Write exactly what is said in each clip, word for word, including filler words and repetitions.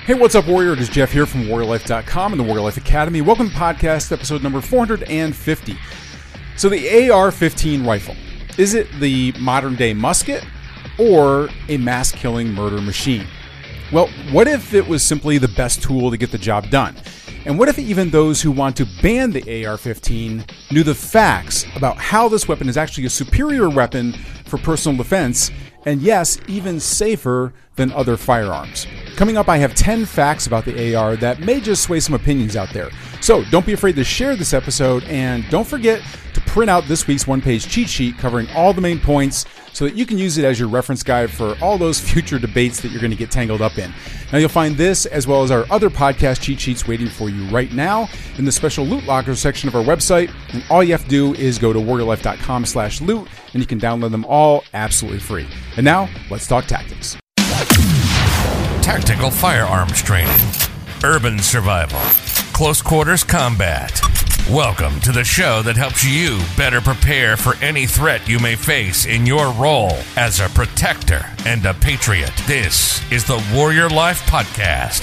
Hey, what's up, Warrior? It is Jeff here from Warrior Life dot com and the Warrior Life Academy. Welcome to podcast episode number four hundred fifty. So the A R fifteen rifle, is it the modern day musket or a mass-killing murder machine? Well, what if it was simply the best tool to get the job done? And what if even those who want to ban the A R fifteen knew the facts about how this weapon is actually a superior weapon for personal defense, and yes, even safer than other firearms? Coming up, I have ten facts about the A R that may just sway some opinions out there. So don't be afraid to share this episode, and don't forget to print out this week's one-page cheat sheet covering all the main points so that you can use it as your reference guide for all those future debates that you're going to get tangled up in. Now, you'll find this as well as our other podcast cheat sheets waiting for you right now in the special loot locker section of our website. And all you have to do is go to warrior life dot com slash loot, and you can download them all absolutely free. And now, let's talk tactics. Tactical firearms training, urban survival, close quarters combat. Welcome to the show that helps you better prepare for any threat you may face in your role as a protector and a patriot. This is the Warrior Life Podcast.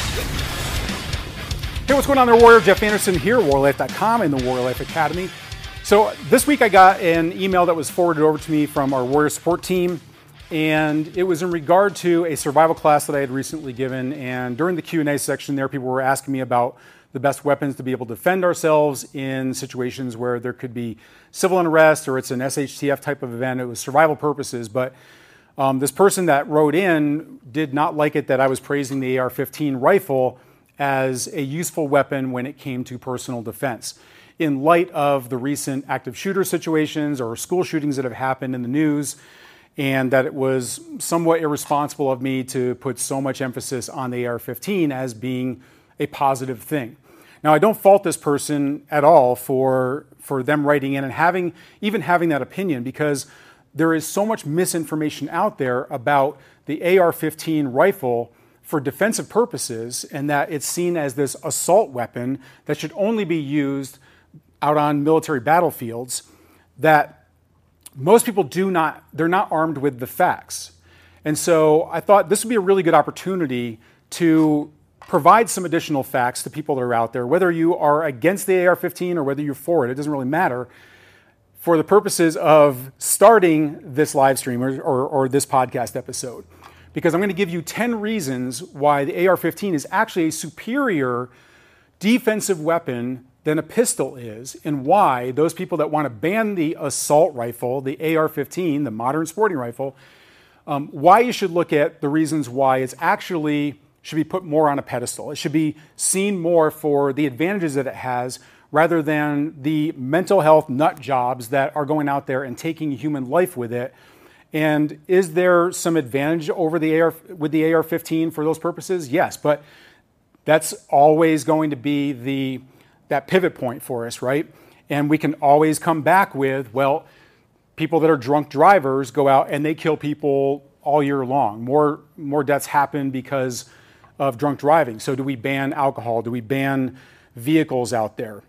Hey, what's going on there, Warrior? Jeff Anderson here, warrior life dot com and the Warrior Life Academy. So this week I got an email that was forwarded over to me from our Warrior support team, and it was in regard to a survival class that I had recently given. And during the Q and A section there, people were asking me about the best weapons to be able to defend ourselves in situations where there could be civil unrest or it's an S H T F type of event. It was survival purposes, but um, this person that wrote in did not like it that I was praising the A R fifteen rifle as a useful weapon when it came to personal defense. In light of the recent active shooter situations or school shootings that have happened in the news, and that it was somewhat irresponsible of me to put so much emphasis on the A R fifteen as being a positive thing. Now, I don't fault this person at all for, for them writing in and having even having that opinion, because there is so much misinformation out there about the A R fifteen rifle for defensive purposes, and that it's seen as this assault weapon that should only be used out on military battlefields, that most people do not, they're not armed with the facts. And so I thought this would be a really good opportunity to provide some additional facts to people that are out there, whether you are against the A R fifteen or whether you're for it, it doesn't really matter, for the purposes of starting this live stream or, or, or this podcast episode. Because I'm going to give you ten reasons why the A R fifteen is actually a superior defensive weapon than a pistol is, and why those people that want to ban the assault rifle, the A R fifteen, the modern sporting rifle, um, why you should look at the reasons why it's actually should be put more on a pedestal. It should be seen more for the advantages that it has rather than the mental health nut jobs that are going out there and taking human life with it. And is there some advantage over the A R with the A R fifteen for those purposes? Yes, but that's always going to be the that pivot point for us, right? And we can always come back with, well, people that are drunk drivers go out and they kill people all year long. More more deaths happen because of drunk driving. So do we ban alcohol? Do we ban vehicles out there?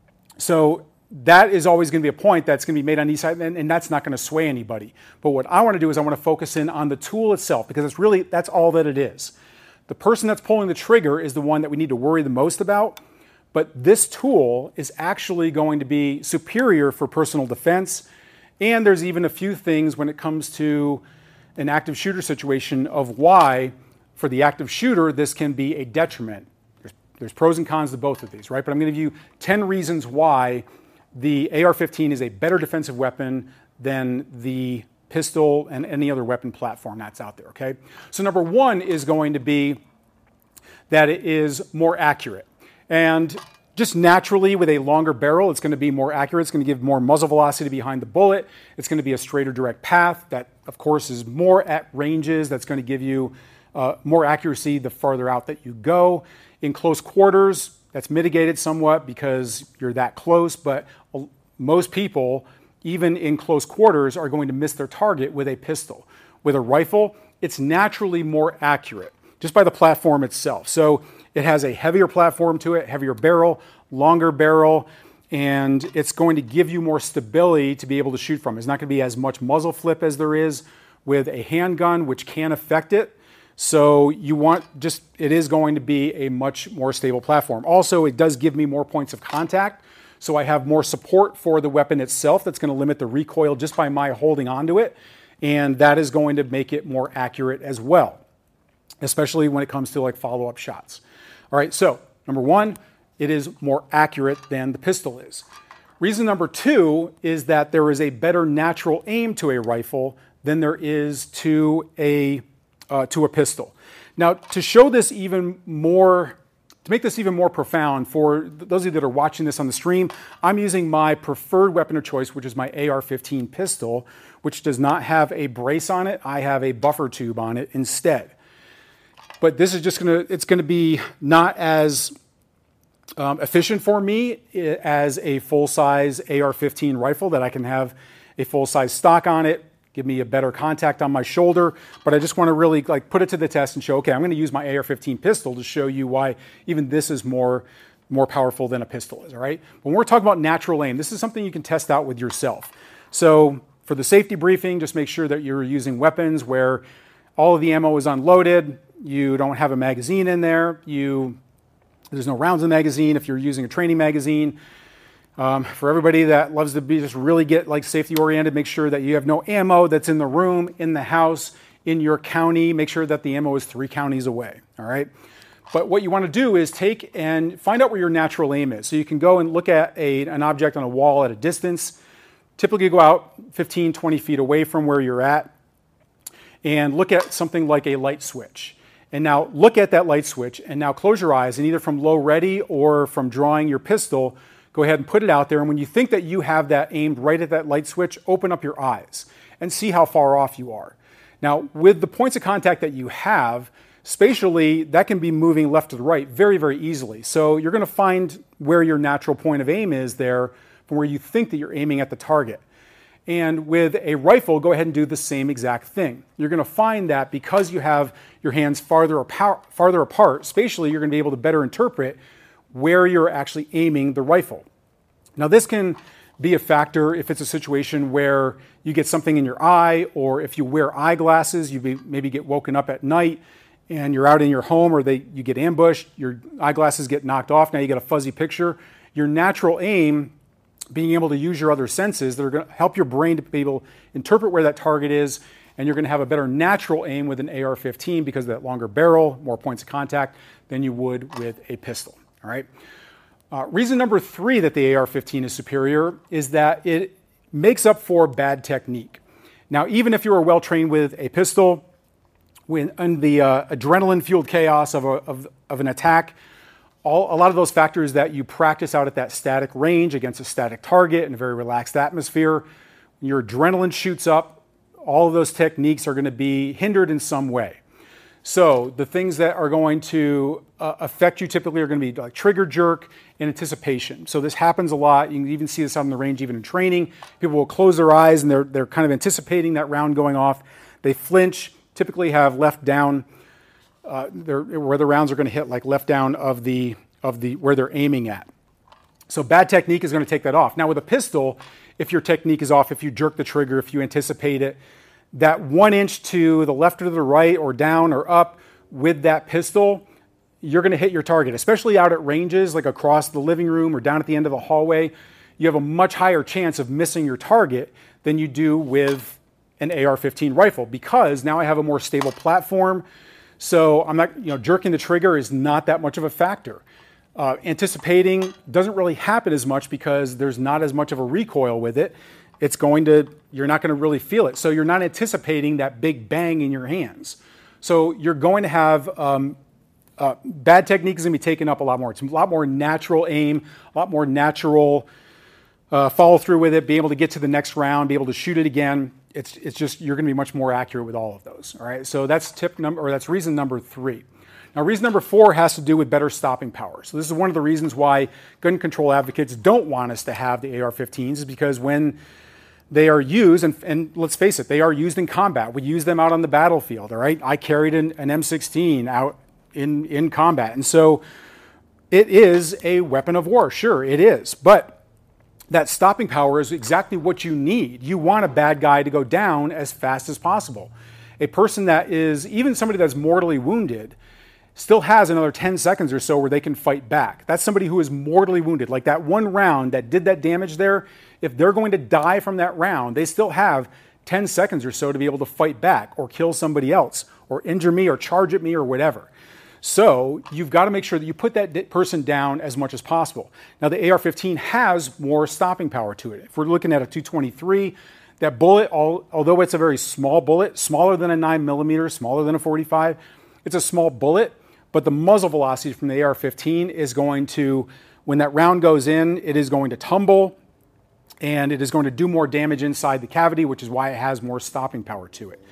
So that is always going to be a point that's going to be made on each side, and, and that's not going to sway anybody. But what I want to do is I want to focus in on the tool itself, because it's really, that's all that it is. The person that's pulling the trigger is the one that we need to worry the most about. But this tool is actually going to be superior for personal defense. And there's even a few things when it comes to an active shooter situation of why, for the active shooter, this can be a detriment. There's, there's pros and cons to both of these, right? But I'm going to give you ten reasons why the A R fifteen is a better defensive weapon than the pistol and any other weapon platform that's out there, okay? So number one is going to be that it is more accurate. And just naturally, with a longer barrel, it's going to be more accurate. It's going to give more muzzle velocity behind the bullet. It's going to be a straighter direct path that, of course, is more at ranges. That's going to give you uh, more accuracy the farther out that you go. In close quarters, that's mitigated somewhat because you're that close, but most people, even in close quarters, are going to miss their target with a pistol. With a rifle, it's naturally more accurate, just by the platform itself. So it has a heavier platform to it, heavier barrel, longer barrel, and it's going to give you more stability to be able to shoot from. It's not going to be as much muzzle flip as there is with a handgun, which can affect it. So you want just, it is going to be a much more stable platform. Also, it does give me more points of contact. So I have more support for the weapon itself that's going to limit the recoil just by my holding onto it. And that is going to make it more accurate as well, especially when it comes to like follow-up shots. All right, so number one, it is more accurate than the pistol is. Reason number two is that there is a better natural aim to a rifle than there is to a Uh, to a pistol. Now, to show this even more, to make this even more profound for those of you that are watching this on the stream, I'm using my preferred weapon of choice, which is my A R fifteen pistol, which does not have a brace on it. I have a buffer tube on it instead. But this is just gonna, it's gonna be not as um, efficient for me as a full-size A R fifteen rifle that I can have a full-size stock on it, give me a better contact on my shoulder, but I just want to really like put it to the test and show, okay, I'm going to use my A R fifteen pistol to show you why even this is more, more powerful than a pistol is, all right? When we're talking about natural aim, this is something you can test out with yourself. So for the safety briefing, just make sure that you're using weapons where all of the ammo is unloaded, you don't have a magazine in there, you, there's no rounds in the magazine if you're using a training magazine. Um, for everybody that loves to be just really get like safety oriented, make sure that you have no ammo that's in the room, in the house, in your county. Make sure that the ammo is three counties away, all right? But what you want to do is take and find out where your natural aim is. So you can go and look at a, an object on a wall at a distance, typically go out fifteen, twenty feet away from where you're at, and look at something like a light switch. And now look at that light switch, and now close your eyes, and either from low ready or from drawing your pistol, go ahead and put it out there, and when you think that you have that aimed right at that light switch, open up your eyes and see how far off you are. Now, with the points of contact that you have, spatially, that can be moving left to the right very, very easily. So you're going to find where your natural point of aim is there from where you think that you're aiming at the target. And with a rifle, go ahead and do the same exact thing. You're going to find that because you have your hands farther apart, farther apart, spatially, you're going to be able to better interpret where you're actually aiming the rifle. Now, this can be a factor if it's a situation where you get something in your eye, or if you wear eyeglasses, you maybe get woken up at night and you're out in your home, or they, you get ambushed, your eyeglasses get knocked off, now you get a fuzzy picture. Your natural aim, being able to use your other senses that are going to help your brain to be able to interpret where that target is, and you're going to have a better natural aim with an A R fifteen because of that longer barrel, more points of contact, than you would with a pistol. All right. Uh, reason number three that the A R fifteen is superior is that it makes up for bad technique. Now, even if you are well trained with a pistol, when in the uh, adrenaline-fueled chaos of, a, of, of an attack, all, a lot of those factors that you practice out at that static range against a static target in a very relaxed atmosphere, when your adrenaline shoots up, all of those techniques are going to be hindered in some way. So the things that are going to uh, affect you typically are going to be like trigger jerk and anticipation. So this happens a lot. You can even see this out on the range, even in training. People will close their eyes and they're, they're kind of anticipating that round going off. They flinch, typically have left down, uh, where the rounds are going to hit, like left down of the, of the where they're aiming at. So bad technique is going to take that off. Now with a pistol, if your technique is off, if you jerk the trigger, if you anticipate it, that one inch to the left or to the right or down or up with that pistol, you're going to hit your target, especially out at ranges like across the living room or down at the end of the hallway. You have a much higher chance of missing your target than you do with an A R fifteen rifle, because now I have a more stable platform. So I'm not, you know, jerking the trigger is not that much of a factor. Uh, anticipating doesn't really happen as much because there's not as much of a recoil with it. It's going to, you're not going to really feel it. So you're not anticipating that big bang in your hands. So you're going to have, um, uh, bad technique is going to be taken up a lot more. It's a lot more natural aim, a lot more natural uh, follow through with it, be able to get to the next round, be able to shoot it again. It's, it's just, you're going to be much more accurate with all of those. All right. So that's tip number, or that's reason number three. Now, reason number four has to do with better stopping power. So this is one of the reasons why gun control advocates don't want us to have the A R fifteens, is because when they are used, and, and let's face it, they are used in combat. We use them out on the battlefield, all right? I carried an, an M sixteen out in, in combat. And so it is a weapon of war. Sure, it is. But that stopping power is exactly what you need. You want a bad guy to go down as fast as possible. A person that is, even somebody that's mortally wounded, still has another ten seconds or so where they can fight back. That's somebody who is mortally wounded. Like that one round that did that damage there, if they're going to die from that round, they still have ten seconds or so to be able to fight back or kill somebody else or injure me or charge at me or whatever. So you've got to make sure that you put that person down as much as possible. Now the A R fifteen has more stopping power to it. If we're looking at a two twenty-three, that bullet, although it's a very small bullet, smaller than a nine millimeter, smaller than a forty-five, it's a small bullet, but the muzzle velocity from the A R fifteen is going to, when that round goes in, it is going to tumble and it is going to do more damage inside the cavity, which is why it has more stopping power to it.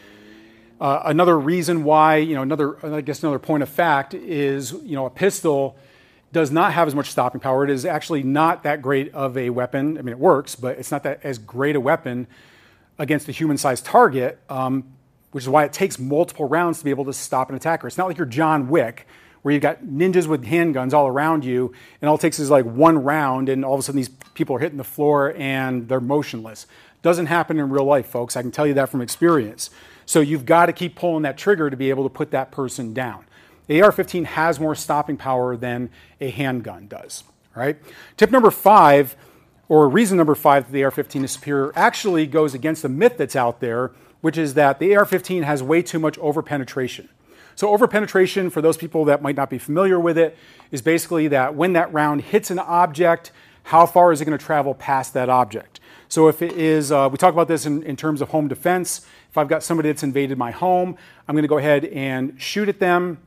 Uh, another reason why, you know, another, I guess another point of fact is, you know, a pistol does not have as much stopping power. It is actually not that great of a weapon. I mean, it works, but it's not that as great a weapon against a human-sized target, um, which is why it takes multiple rounds to be able to stop an attacker. It's not like you're John Wick, where you've got ninjas with handguns all around you, and all it takes is like one round, and all of a sudden these people are hitting the floor and they're motionless. Doesn't happen in real life, folks. I can tell you that from experience. So you've got to keep pulling that trigger to be able to put that person down. The A R fifteen has more stopping power than a handgun does. All right. Tip number five, or reason number five that the A R fifteen is superior, actually goes against the myth that's out there, which is that the A R fifteen has way too much overpenetration. So overpenetration, for those people that might not be familiar with it, is basically that when that round hits an object, how far is it going to travel past that object? So if it is, uh, we talk about this in, in terms of home defense. If I've got somebody that's invaded my home, I'm going to go ahead and shoot at them.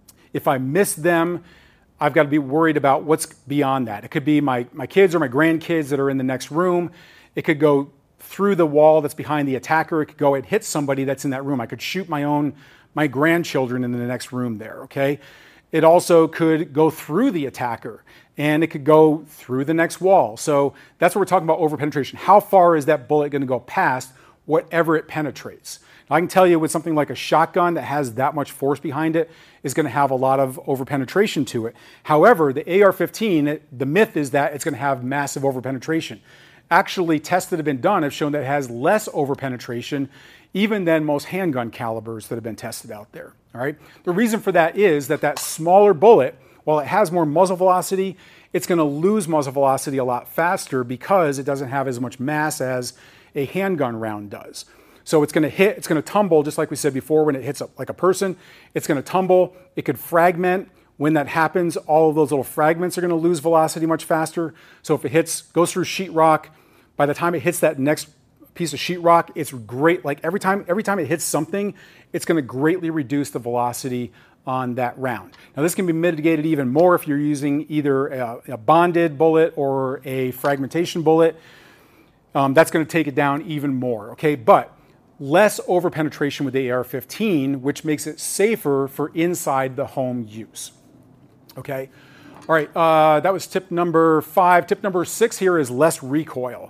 If I miss them, I've got to be worried about what's beyond that. It could be my, my kids or my grandkids that are in the next room. It could go through the wall that's behind the attacker. It could go and hit somebody that's in that room. I could shoot my own, my grandchildren in the next room there, okay? It also could go through the attacker, and it could go through the next wall. So that's what we're talking about, overpenetration. How far is that bullet going to go past whatever it penetrates? Now, I can tell you with something like a shotgun that has that much force behind it is going to have a lot of overpenetration to it. However, the A R fifteen, it, the myth is that it's going to have massive overpenetration. Actually, tests that have been done have shown that it has less overpenetration even than most handgun calibers that have been tested out there. All right. The reason for that is that that smaller bullet, while it has more muzzle velocity, it's going to lose muzzle velocity a lot faster because it doesn't have as much mass as a handgun round does. So it's going to hit, it's going to tumble, just like we said before, when it hits a, like a person, it's going to tumble. It could fragment. When that happens, all of those little fragments are going to lose velocity much faster. So if it hits, goes through sheetrock, by the time it hits that next piece of sheetrock, it's great. Like every time, every time it hits something, it's going to greatly reduce the velocity on that round. Now this can be mitigated even more if you're using either a, a bonded bullet or a fragmentation bullet. Um, that's going to take it down even more, okay? But less overpenetration with the A R fifteen, which makes it safer for inside the home use, okay? All right, uh, that was tip number five. Tip number six here is less recoil.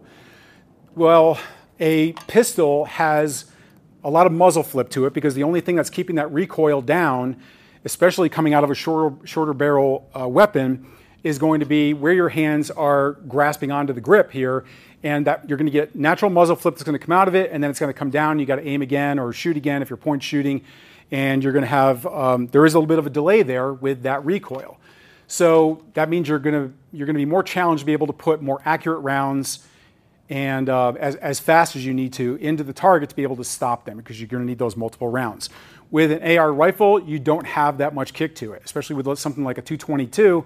Well, a pistol has a lot of muzzle flip to it because the only thing that's keeping that recoil down, especially coming out of a shorter, shorter barrel uh, weapon, is going to be where your hands are grasping onto the grip here, and that you're going to get natural muzzle flip that's going to come out of it, and then it's going to come down. You got to aim again or shoot again if you're point shooting, and you're going to have um, there is a little bit of a delay there with that recoil. So that means you're going to you're going to be more challenged to be able to put more accurate rounds and uh, as as fast as you need to into the target to be able to stop them, because you're going to need those multiple rounds. With an A R rifle, you don't have that much kick to it, especially with something like a two twenty-two.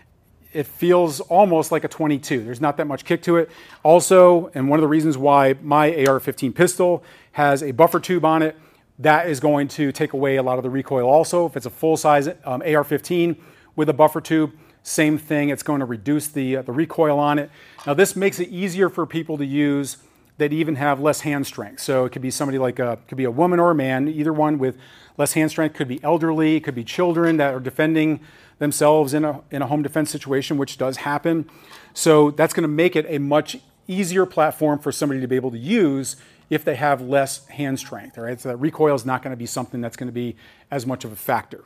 It feels almost like a twenty-two. There's not that much kick to it. Also, and one of the reasons why my A R fifteen pistol has a buffer tube on it, that is going to take away a lot of the recoil also. If it's a full-size um, A R fifteen with a buffer tube, same thing. It's going to reduce the, uh, the recoil on it. Now, this makes it easier for people to use that even have less hand strength. So it could be somebody like a, could be a woman or a man, either one with less hand strength. Could be elderly, it could be children that are defending themselves in a, in a home defense situation, which does happen. So that's going to make it a much easier platform for somebody to be able to use if they have less hand strength. All right, so that recoil is not going to be something that's going to be as much of a factor.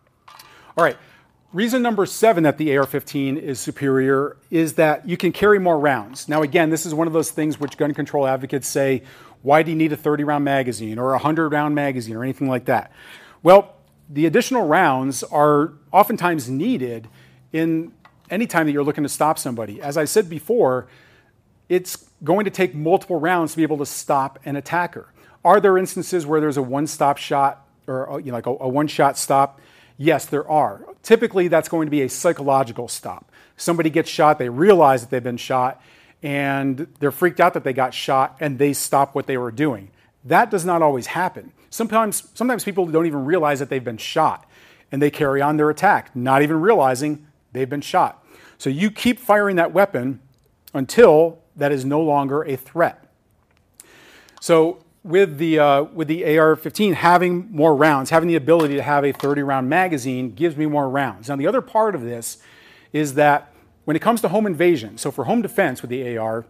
All right, reason number seven that the A R fifteen is superior is that you can carry more rounds. Now, again, this is one of those things which gun control advocates say, Why do you need a thirty round magazine or a one hundred round magazine or anything like that? Well, the additional rounds are oftentimes needed in any time that you're looking to stop somebody. As I said before, it's going to take multiple rounds to be able to stop an attacker. Are there instances where there's a one-stop shot or you know, like a, a one-shot stop? Yes, there are. Typically, that's going to be a psychological stop. Somebody gets shot, they realize that they've been shot, and they're freaked out that they got shot, and they stop what they were doing. That does not always happen. Sometimes, sometimes people don't even realize that they've been shot, and they carry on their attack, not even realizing they've been shot. So you keep firing that weapon until that is no longer a threat. So with the uh, with the A R fifteen, having more rounds, having the ability to have a thirty round magazine gives me more rounds. Now the other part of this is that when it comes to home invasion, so for home defense with the A R,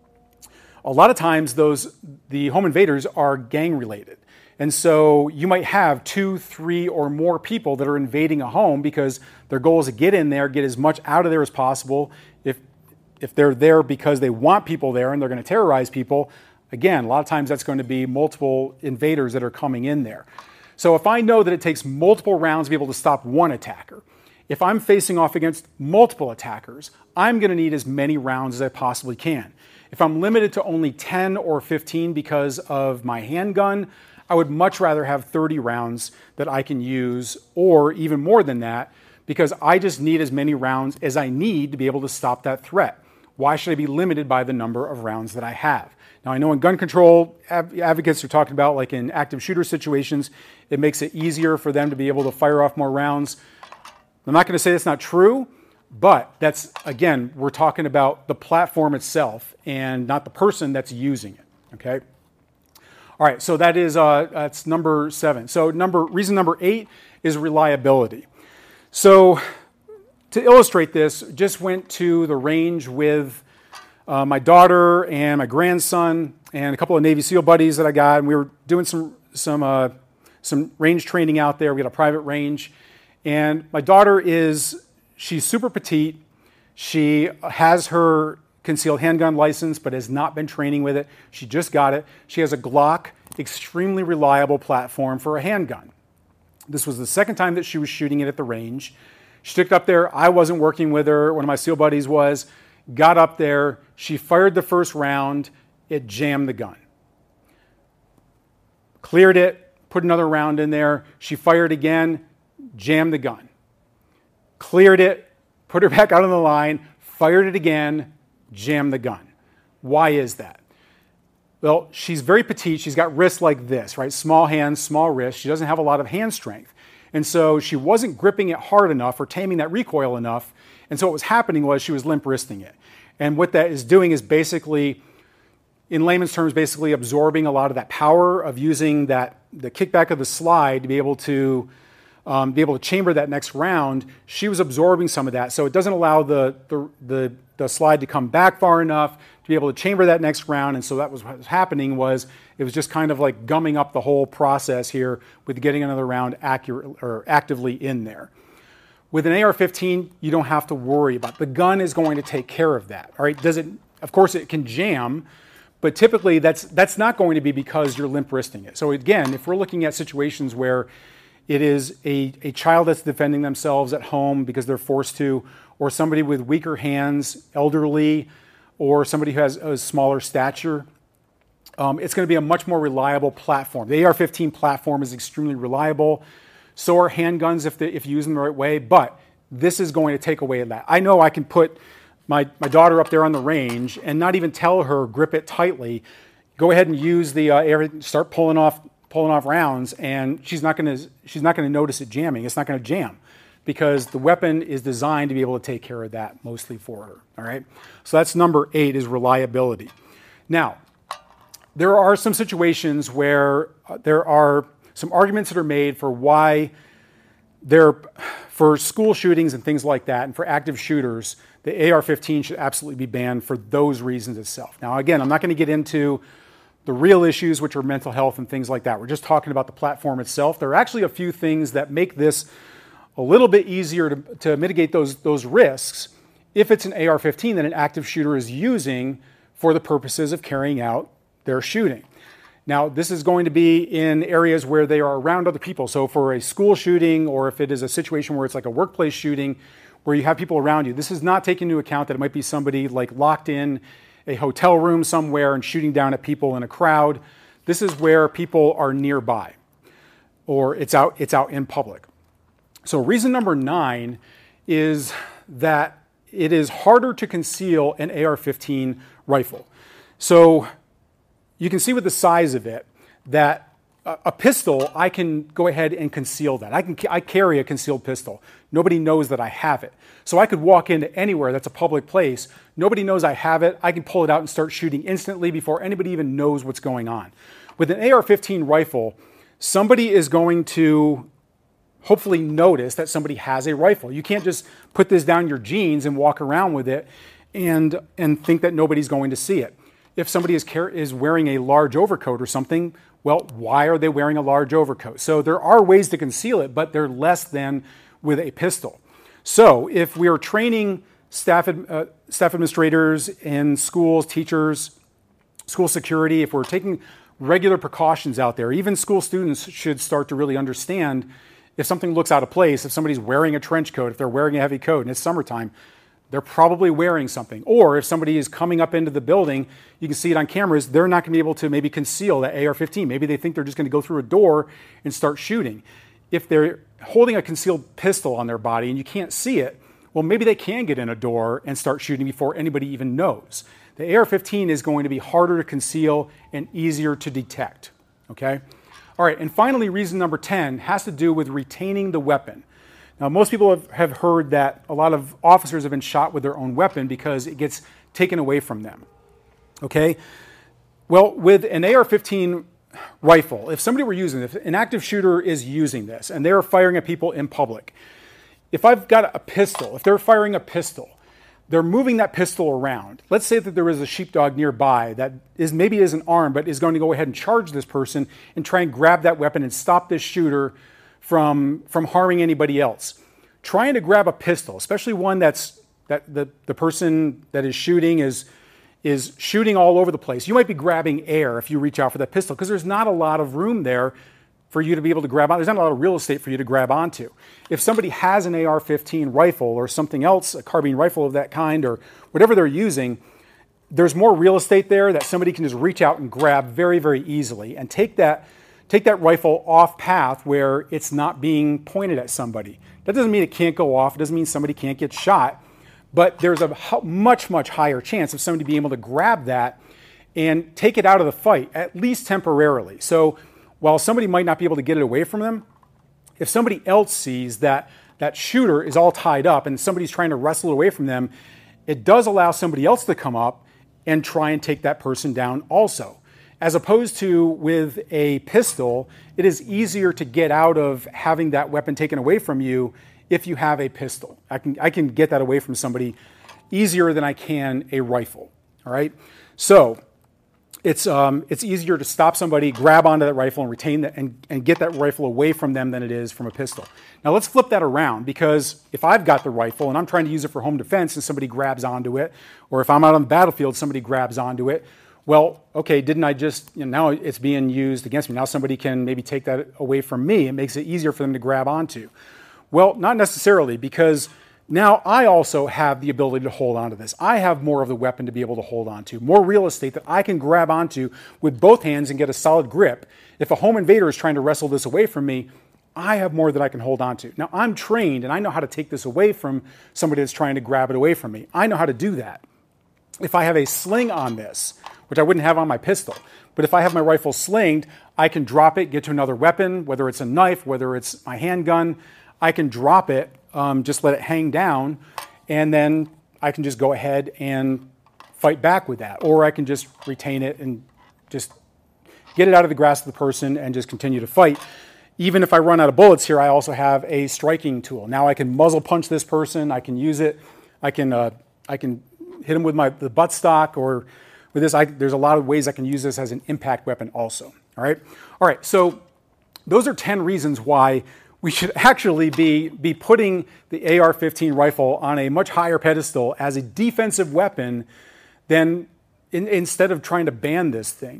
a lot of times those the home invaders are gang related. And so you might have two, three, or more people that are invading a home because their goal is to get in there, get as much out of there as possible. If if they're there because they want people there and they're going to terrorize people, again, a lot of times that's going to be multiple invaders that are coming in there. So if I know that it takes multiple rounds to be able to stop one attacker, if I'm facing off against multiple attackers, I'm going to need as many rounds as I possibly can. If I'm limited to only ten or fifteen because of my handgun, I would much rather have thirty rounds that I can use, or even more than that, because I just need as many rounds as I need to be able to stop that threat. Why should I be limited by the number of rounds that I have? Now, I know in gun control, advocates are talking about, like in active shooter situations, it makes it easier for them to be able to fire off more rounds. I'm not going to say that's not true, but that's, again, we're talking about the platform itself and not the person that's using it, okay? All right, so that is, uh, that's number seven. So number reason number eight is reliability. So to illustrate this, just went to the range with uh, my daughter and my grandson and a couple of Navy SEAL buddies that I got, and we were doing some some uh, some range training out there. We had a private range, and my daughter is she's super petite. She has her concealed handgun license, but has not been training with it. She just got it. She has a Glock, extremely reliable platform for a handgun. This was the second time that she was shooting it at the range. She took it up there. I wasn't working with her. One of my SEAL buddies was. Got up there. She fired the first round. It jammed the gun. Cleared it. Put another round in there. She fired again. Jammed the gun. Cleared it. Put her back out on the line. Fired it again. Jammed the gun. Why is that? Well, she's very petite. She's got wrists like this, right? Small hands, small wrists. She doesn't have a lot of hand strength. And so she wasn't gripping it hard enough or taming that recoil enough. And so what was happening was she was limp wristing it. And what that is doing is basically, in layman's terms, basically absorbing a lot of that power of using that the kickback of the slide to be able to um, be able to chamber that next round. She was absorbing some of that. So it doesn't allow the, the, the, the slide to come back far enough to be able to chamber that next round. And so that was what was happening was it was just kind of like gumming up the whole process here with getting another round accurate or actively in there. With an A R fifteen, you don't have to worry about it. The gun is going to take care of that. All right. Does it, of course it can jam, but typically that's that's not going to be because you're limp wristing it. So again, if we're looking at situations where it is a, a child that's defending themselves at home because they're forced to, or somebody with weaker hands, elderly, or somebody who has a smaller stature, um, it's going to be a much more reliable platform. The A R fifteen platform is extremely reliable. So are handguns if, they, if you use them the right way, but this is going to take away that. I know I can put my, my daughter up there on the range and not even tell her grip it tightly. Go ahead and use the uh, air, start pulling off pulling off rounds, and she's not going to she's not going to notice it jamming. It's not going to jam because the weapon is designed to be able to take care of that mostly for her. All right. So that's number eight is reliability. Now, there are some situations where uh, there are some arguments that are made for why there, for school shootings and things like that, and for active shooters, the A R fifteen should absolutely be banned for those reasons itself. Now, again, I'm not going to get into the real issues, which are mental health and things like that. We're just talking about the platform itself. There are actually a few things that make this a little bit easier to, to mitigate those, those risks if it's an A R fifteen that an active shooter is using for the purposes of carrying out their shooting. Now, this is going to be in areas where they are around other people. So for a school shooting, or if it is a situation where it's like a workplace shooting, where you have people around you, this is not taking into account that it might be somebody like locked in a hotel room somewhere and shooting down at people in a crowd. This is where people are nearby, or it's out, it's out in public. So reason number nine is that it is harder to conceal an A R fifteen rifle. So you can see with the size of it that a pistol, I can go ahead and conceal that. I can I carry a concealed pistol. Nobody knows that I have it. So I could walk into anywhere that's a public place. Nobody knows I have it. I can pull it out and start shooting instantly before anybody even knows what's going on. With an A R fifteen rifle, somebody is going to hopefully notice that somebody has a rifle. You can't just put this down your jeans and walk around with it and, and think that nobody's going to see it. If somebody is, car- is wearing a large overcoat or something, well, why are they wearing a large overcoat? So there are ways to conceal it, but they're less than with a pistol. So if we are training staff, uh, staff administrators in schools, teachers, school security, if we're taking regular precautions out there, even school students should start to really understand if something looks out of place, if somebody's wearing a trench coat, if they're wearing a heavy coat and it's summertime, they're probably wearing something. Or if somebody is coming up into the building, you can see it on cameras, they're not going to be able to maybe conceal that A R fifteen. Maybe they think they're just going to go through a door and start shooting. If they're holding a concealed pistol on their body and you can't see it, well, maybe they can get in a door and start shooting before anybody even knows. The A R fifteen is going to be harder to conceal and easier to detect, okay? All right, and finally, reason number ten has to do with retaining the weapon. Now, most people have, have heard that a lot of officers have been shot with their own weapon because it gets taken away from them, okay? Well, with an A R fifteen rifle, if somebody were using it, if an active shooter is using this and they're firing at people in public, if I've got a pistol, if they're firing a pistol, they're moving that pistol around. Let's say that there is a sheepdog nearby that is maybe isn't armed, but is going to go ahead and charge this person and try and grab that weapon and stop this shooter from, from harming anybody else. Trying to grab a pistol, especially one that's that the, the person that is shooting is, is shooting all over the place. You might be grabbing air if you reach out for that pistol because there's not a lot of room there for you to be able to grab on. There's not a lot of real estate for you to grab onto. If somebody has an A R fifteen rifle or something else, a carbine rifle of that kind or whatever they're using, there's more real estate there that somebody can just reach out and grab very, very easily and take that, take that rifle off path where it's not being pointed at somebody. That doesn't mean it can't go off. It doesn't mean somebody can't get shot, but there's a much, much higher chance of somebody being able to grab that and take it out of the fight, at least temporarily. So while somebody might not be able to get it away from them, if somebody else sees that that shooter is all tied up and somebody's trying to wrestle it away from them, it does allow somebody else to come up and try and take that person down also. As opposed to with a pistol, it is easier to get out of having that weapon taken away from you if you have a pistol. I can, I can get that away from somebody easier than I can a rifle, all right? So it's, um, it's easier to stop somebody, grab onto that rifle and retain that and, and get that rifle away from them than it is from a pistol. Now let's flip that around, because if I've got the rifle and I'm trying to use it for home defense and somebody grabs onto it, or if I'm out on the battlefield, somebody grabs onto it, well, okay, didn't I just, you know, now it's being used against me. Now somebody can maybe take that away from me. It makes it easier for them to grab onto. Well, not necessarily, because now I also have the ability to hold onto this. I have more of the weapon to be able to hold onto, more real estate that I can grab onto with both hands and get a solid grip. If a home invader is trying to wrestle this away from me, I have more that I can hold onto. Now, I'm trained and I know how to take this away from somebody that's trying to grab it away from me. I know how to do that. If I have a sling on this, which I wouldn't have on my pistol, but if I have my rifle slinged, I can drop it, get to another weapon, whether it's a knife, whether it's my handgun, I can drop it, um, just let it hang down, and then I can just go ahead and fight back with that. Or I can just retain it and just get it out of the grasp of the person and just continue to fight. Even if I run out of bullets here, I also have a striking tool. Now I can muzzle punch this person, I can use it, I can, uh, I can hit him with my the buttstock, or with this, I, there's a lot of ways I can use this as an impact weapon also, all right? All right, so those are ten reasons why we should actually be, be putting the A R fifteen rifle on a much higher pedestal as a defensive weapon than in, instead of trying to ban this thing.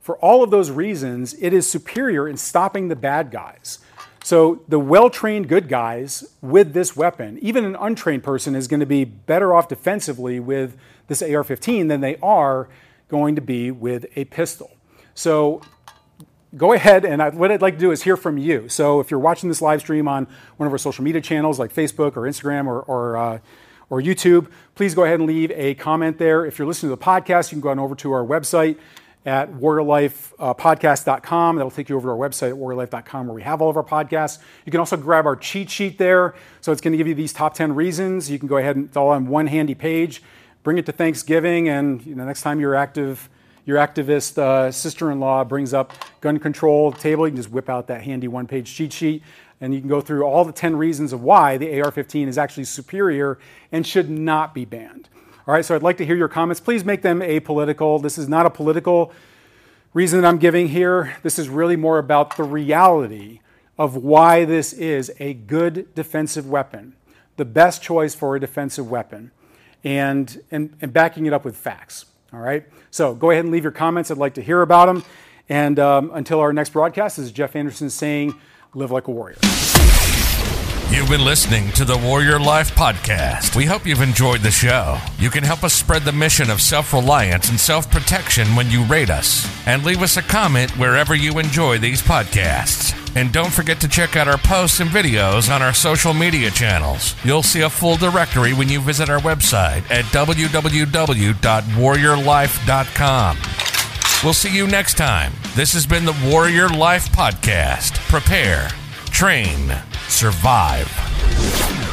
For all of those reasons, it is superior in stopping the bad guys. So the well-trained good guys with this weapon, even an untrained person is going to be better off defensively with this A R fifteen than they are going to be with a pistol. So go ahead, and I, what I'd like to do is hear from you. So if you're watching this live stream on one of our social media channels like Facebook or Instagram or, or, uh, or YouTube, please go ahead and leave a comment there. If you're listening to the podcast, you can go on over to our website at warrior life podcast dot com. That'll take you over to our website at warrior life dot com where we have all of our podcasts. You can also grab our cheat sheet there. So it's going to give you these top ten reasons. You can go ahead and it's all on one handy page. Bring it to Thanksgiving, and you know, next time your active, your activist uh, sister-in-law brings up gun control table, you can just whip out that handy one-page cheat sheet, and you can go through all the ten reasons of why the A R fifteen is actually superior and should not be banned. All right, so I'd like to hear your comments. Please make them apolitical. This is not a political reason that I'm giving here. This is really more about the reality of why this is a good defensive weapon, the best choice for a defensive weapon, and, and, and backing it up with facts. All right, so go ahead and leave your comments. I'd like to hear about them. And um, until our next broadcast, this is Jeff Anderson saying, live like a warrior. You've been listening to the Warrior Life Podcast. We hope you've enjoyed the show. You can help us spread the mission of self-reliance and self-protection when you rate us. And leave us a comment wherever you enjoy these podcasts. And don't forget to check out our posts and videos on our social media channels. You'll see a full directory when you visit our website at w w w dot warrior life dot com. We'll see you next time. This has been the Warrior Life Podcast. Prepare, train, survive.